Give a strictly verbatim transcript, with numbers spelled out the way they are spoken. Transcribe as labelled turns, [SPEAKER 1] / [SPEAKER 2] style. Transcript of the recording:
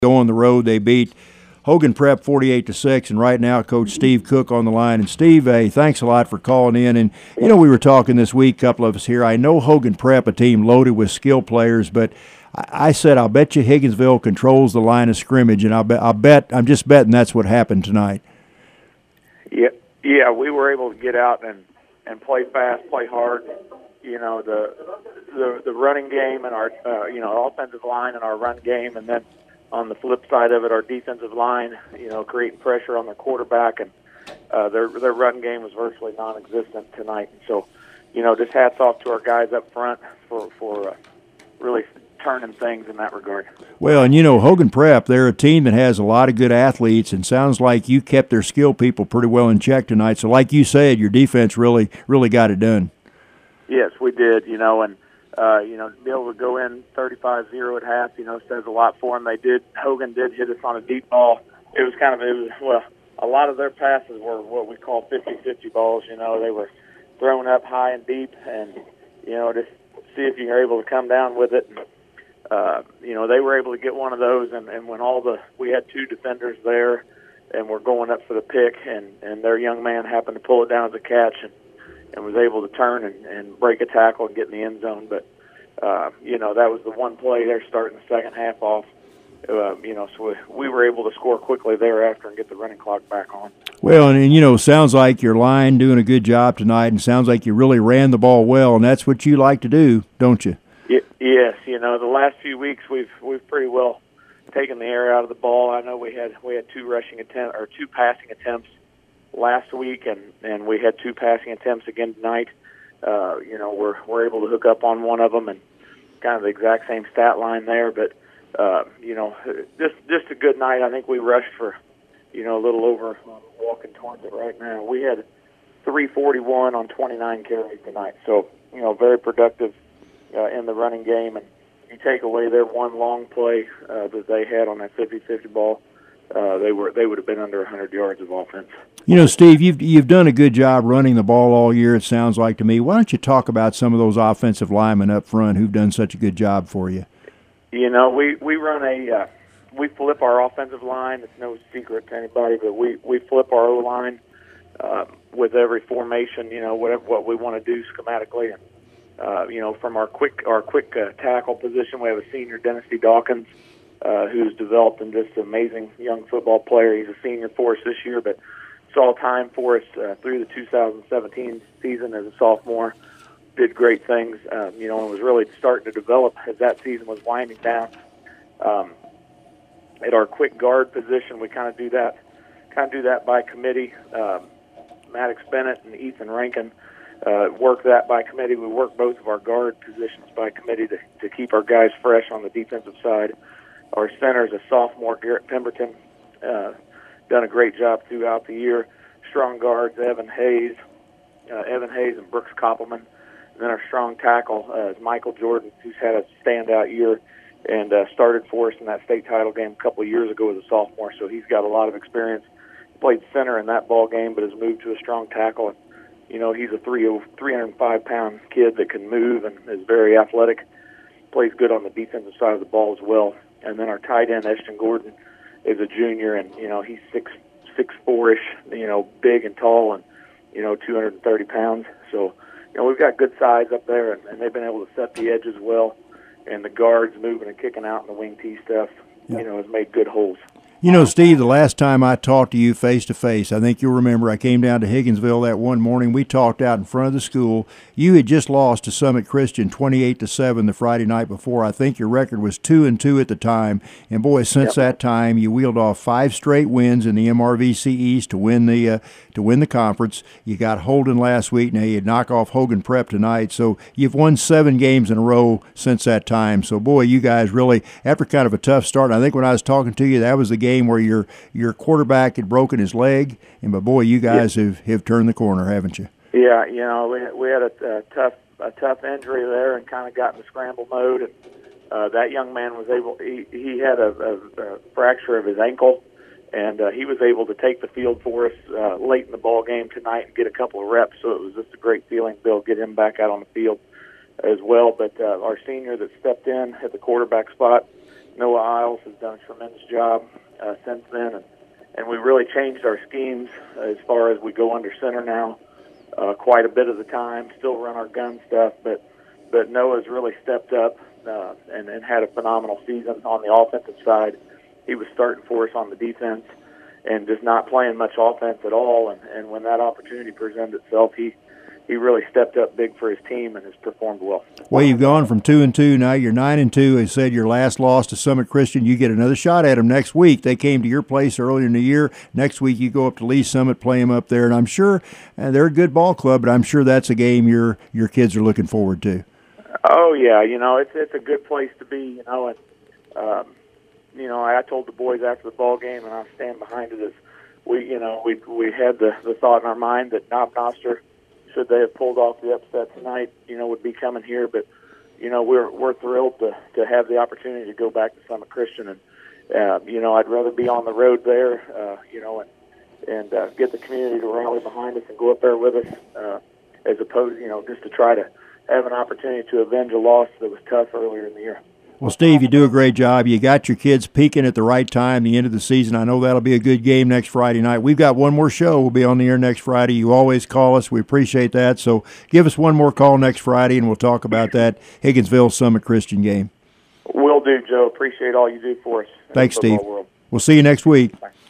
[SPEAKER 1] Go on the road. They beat Hogan Prep forty-eight to six, and right now Coach Steve Cook on the line. And Steve, hey, thanks a lot for calling in. And you know, we were talking this week, a couple of us here. I know Hogan Prep, a team loaded with skill players, but I, I said I'll bet you Higginsville controls the line of scrimmage, and I bet I bet I'm just betting that's what happened tonight.
[SPEAKER 2] Yeah, yeah, we were able to get out and and play fast, play hard. You know, the the the running game and our uh, you know offensive line and our run game, and then on the flip side of it, our defensive line, you know, creating pressure on their quarterback, and uh, their their run game was virtually non-existent tonight. And so, you know, just hats off to our guys up front for for uh, really turning things in that regard.
[SPEAKER 1] Well, and you know, Hogan Prep, they're a team that has a lot of good athletes, and sounds like you kept their skill people pretty well in check tonight. So, like you said, your defense really really got it done.
[SPEAKER 2] Yes, we did. You know, and. Uh, you know, to be able to go in thirty-five zero at half, you know, says a lot for them. They did, Hogan did hit us on a deep ball. It was kind of, it was, well, a lot of their passes were what we call fifty-fifty balls, you know. They were thrown up high and deep, and, you know, just see if you're able to come down with it. And, uh, you know, they were able to get one of those, and, and when all the, we had two defenders there, and we're going up for the pick, and, and their young man happened to pull it down as a catch, and and was able to turn and, and break a tackle and get in the end zone. But, uh, you know, that was the one play there starting the second half off. Uh, you know, so we, we were able to score quickly thereafter and get the running clock back on.
[SPEAKER 1] Well, and, and, you know, sounds like your line doing a good job tonight, and sounds like you really ran the ball well, and that's what you like to do, don't you?
[SPEAKER 2] Y- yes, you know, the last few weeks we've we've pretty well taken the air out of the ball. I know we had we had two rushing attempt or two passing attempts last week, and, and we had two passing attempts again tonight. Uh, you know, we're we're able to hook up on one of them, and kind of the exact same stat line there. But uh, you know, just just a good night. I think we rushed for, you know, a little over. I'm walking towards it right now. We had three forty-one on twenty-nine carries tonight. So you know, very productive uh, in the running game. And you take away their one long play uh, that they had on that fifty-fifty ball, uh, they were they would have been under one hundred yards of offense.
[SPEAKER 1] You know, Steve, you've you've done a good job running the ball all year, it sounds like to me. Why don't you talk about some of those offensive linemen up front who've done such a good job for you?
[SPEAKER 2] You know, we, we run a uh, we flip our offensive line. It's no secret to anybody, but we, we flip our O-line uh, with every formation, you know, whatever what we want to do schematically. And, uh, you know, from our quick our quick uh, tackle position, we have a senior, Dynasty Dawkins, uh, who's developed into just an amazing young football player. He's a senior for us this year, but saw time for us uh, through the two thousand seventeen season as a sophomore. Did great things, um, you know, and was really starting to develop as that season was winding down. Um, at our quick guard position, we kind of do that, kind of do that by committee. Um, Maddox Bennett and Ethan Rankin uh, work that by committee. We work both of our guard positions by committee to, to keep our guys fresh on the defensive side. Our center is a sophomore, Garrett Pemberton. Uh, done a great job throughout the year. Strong guards, Evan Hayes, uh, Evan Hayes and Brooks Koppelman. And then our strong tackle uh, is Michael Jordan, who's had a standout year and uh, started for us in that state title game a couple of years ago as a sophomore. So he's got a lot of experience. He played center in that ball game, but has moved to a strong tackle. And, you know, he's a three hundred five pound kid that can move and is very athletic. Plays good on the defensive side of the ball as well. And then our tight end, Ashton Gordon, is a junior, and you know he's six six four ish, you know, big and tall, and you know two hundred thirty pounds. So you know we've got good size up there, and, and they've been able to set the edges well, and the guards moving and kicking out and the wing T stuff, yeah. you know, has made good holes.
[SPEAKER 1] You know, Steve, the last time I talked to you face-to-face, I think you'll remember I came down to Higginsville that one morning. We talked out in front of the school. You had just lost to Summit Christian twenty-eight to seven the Friday night before. I think your record was two and two at the time. And, boy, since yep. that time, you wheeled off five straight wins in the M R V C East to win the uh, to win the conference. You got Holden last week. Now you knock off Hogan Prep tonight. So you've won seven games in a row since that time. So, boy, you guys really, after kind of a tough start, I think when I was talking to you, that was the game where your your quarterback had broken his leg, and but boy, you guys yeah. have, have turned the corner, haven't you?
[SPEAKER 2] Yeah, you know, we we had a, a tough a tough injury there, and kind of got in the scramble mode. And uh, that young man was able. He he had a, a, a fracture of his ankle, and uh, he was able to take the field for us uh, late in the ball game tonight and get a couple of reps. So it was just a great feeling to be able to get him back out on the field as well. But uh, our senior that stepped in at the quarterback spot Noah Isles has done a tremendous job uh, since then, and, and we really changed our schemes as far as we go under center now uh, quite a bit of the time, still run our gun stuff, but, but Noah's really stepped up uh, and, and had a phenomenal season on the offensive side. He was starting for us on the defense and just not playing much offense at all, and, and when that opportunity presented itself, he he really stepped up big for his team and has performed well.
[SPEAKER 1] Well, you've gone from two and two, now you're nine and two. They said your last loss to Summit Christian. You get another shot at them next week. They came to your place earlier in the year. Next week you go up to Lee Summit, play them up there, and I'm sure uh, they're a good ball club, but I'm sure that's a game your your kids are looking forward to.
[SPEAKER 2] Oh yeah, you know it's it's a good place to be. You know, and um, you know I told the boys after the ball game, and I stand behind it. Is we you know we we had the the thought in our mind that Knob Noster, should they have pulled off the upset tonight, you know, would be coming here. But, you know, we're we're thrilled to, to have the opportunity to go back to Summit Christian. And, uh, you know, I'd rather be on the road there, uh, you know, and, and uh, get the community to rally behind us and go up there with us uh, as opposed, you know, just to try to have an opportunity to avenge a loss that was tough earlier in the year.
[SPEAKER 1] Well, Steve, you do a great job. You got your kids peaking at the right time, the end of the season. I know that'll be a good game next Friday night. We've got one more show. We'll be on the air next Friday. You always call us. We appreciate that. So give us one more call next Friday, and we'll talk about that Higginsville Summit Christian game.
[SPEAKER 2] Will do, Joe. Appreciate all you do for us.
[SPEAKER 1] Thanks, Steve.
[SPEAKER 2] World.
[SPEAKER 1] We'll see you next week.
[SPEAKER 2] Bye.